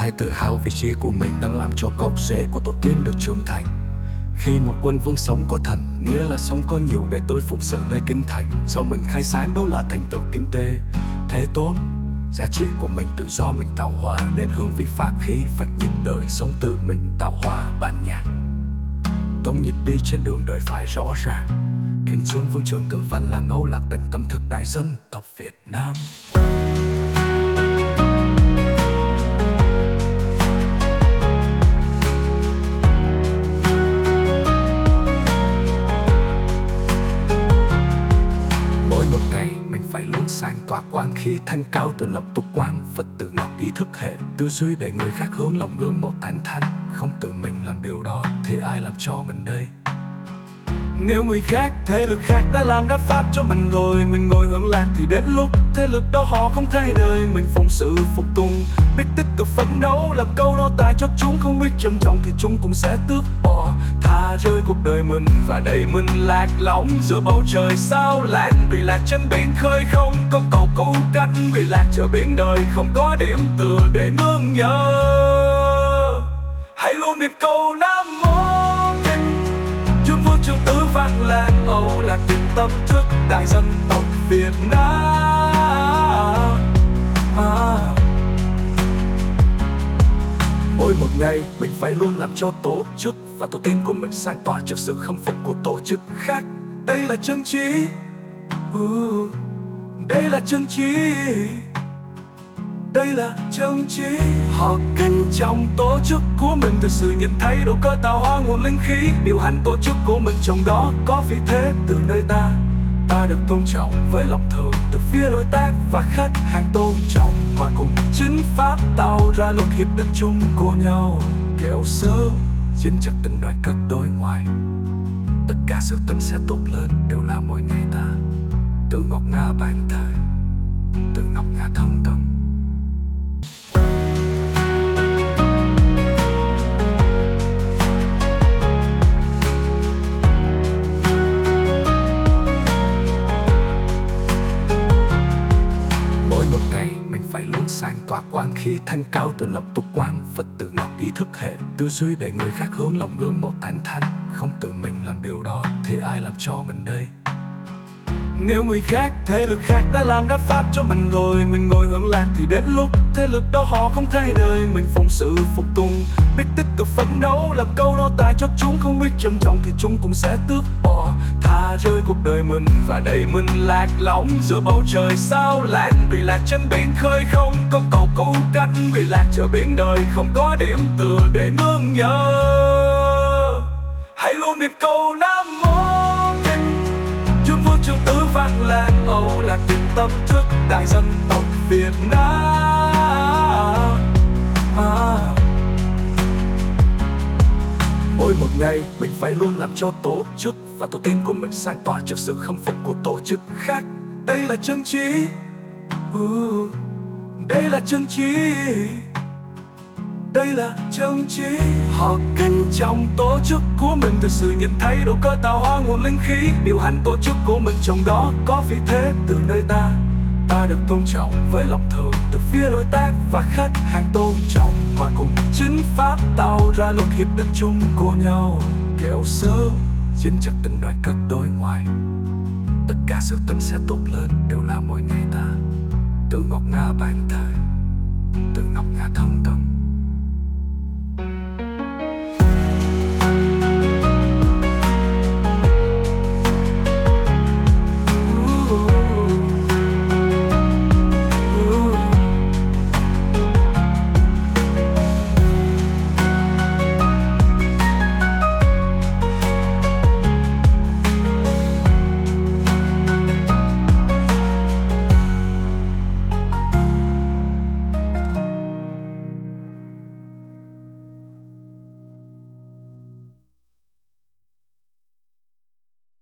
hãy tự hào vị trí của mình đang làm cho gốc rễ của tổ tiên được trưởng thành. Khi một quân vương sống có thần, nghĩa là sống có nhiều để tôi phục sự nơi kinh thành. Do mình khai sáng đó là thành tựu kinh tế, thế tốt. Giá trị của mình tự do mình tạo hóa, nên hướng vị pháp khí phải nhìn đời sống tự mình tạo hóa bản nhạc. Tông nhịp đi trên đường đời phải rõ ràng, kính xuống vương trường cử văn là ngẫu lạc tận tâm thực đại dân tộc Việt Nam. Mỗi một ngày mình phải luôn sáng tỏa quang khi thanh cao tự lập tục quang. Phật tử ngọc ý thức hệ tư duy để người khác hướng lòng gương một tán thán. Không tự mình làm điều đó thì ai làm cho mình đây? Nếu người khác, thế lực khác đã làm đáp pháp cho mình rồi, mình ngồi hưởng lạc thì đến lúc thế lực đó họ không thay đời. Mình phụng sự phục tùng, biết tích cực phấn đấu, làm câu nô tài cho chúng. Không biết trân trọng thì chúng cũng sẽ tước bỏ, tha rơi cuộc đời mình và đầy mình lạc lõng giữa bầu trời sao lãng. Bị lạc trên biển khơi không có cầu cứu cách, bị lạc chờ biển đời không có điểm tựa để nương nhờ. Hãy luôn niệm câu Nam Mô Chúa Vua Trường Tứ vang lên âu lạc tin tâm thức đại dân tộc Việt Nam. Mỗi một ngày mình phải luôn làm cho tổ chức và tổ tiên của mình sáng tỏa trước sự khâm phục của tổ chức khác. Đây là chân trí, đây là chân trí, đây là chân trí. Họ kính trọng tổ chức của mình, từ sự nhận thấy độ cơ tạo hóa nguồn linh khí. Điều hành tổ chức của mình trong đó có vị thế từ nơi ta được tôn trọng với lòng thương từ phía đối tác và khách hàng tôn trọng, mà cùng chính pháp tạo ra luật hiệp định chung của nhau. Kẻo sớm chiến trận tình đoàn kết đối ngoại, tất cả sự tình sẽ tốt lên đều là mỗi ngày ta tự ngọc ngà bản thời, tự ngọc ngà thân tâm. Phải luôn sáng tỏa quang khi thanh cao tự lập tục quang. Phật tử ngọc ý thức hệ tư duy để người khác hướng lòng gương một tán thán. Không tự mình làm điều đó thì ai làm cho mình đây? Nếu người khác, thế lực khác đã làm đáp pháp cho mình rồi, mình ngồi hưởng lạc thì đến lúc thế lực đó họ không thay đời. Mình phụng sự phục tùng, biết tích cực phấn đấu, làm câu nô tài cho chúng. Không biết trân trọng thì chúng cũng sẽ tước bỏ, tha rơi cuộc đời mình và đầy mình lạc lõng giữa bầu trời sao lãng. Bị lạc trên biển khơi không có cầu cứu cách, bị lạc chờ biển đời không có điểm tựa để nương nhờ. Hãy luôn niệm câu Nam Mô Chúa Vua Trường Tứ vang lên âu lạc tin tâm thức đại dân tộc Việt Nam. Mỗi một ngày mình phải luôn làm cho tổ chức và tổ tiên của mình sáng tỏa trước sự khâm phục của tổ chức khác. Đây là chân trí, đây là chân trí, đây là chân trí. Họ kính trọng tổ chức của mình, từ sự nhận thấy độ cơ tạo hóa nguồn linh khí. Điều hành tổ chức của mình trong đó có vị thế từ nơi ta được tôn trọng với lòng thương từ phía đối tác và khách hàng tôn trọng, mà cùng chính pháp tạo ra luật hiệp định chung của nhau. Kẻo sớm chiến trận tình đoàn kết đối ngoại, tất cả sự tình sẽ tốt lên đều là mỗi ngày ta tự ngọc ngà bản thời, tự ngọc ngà thân tâm.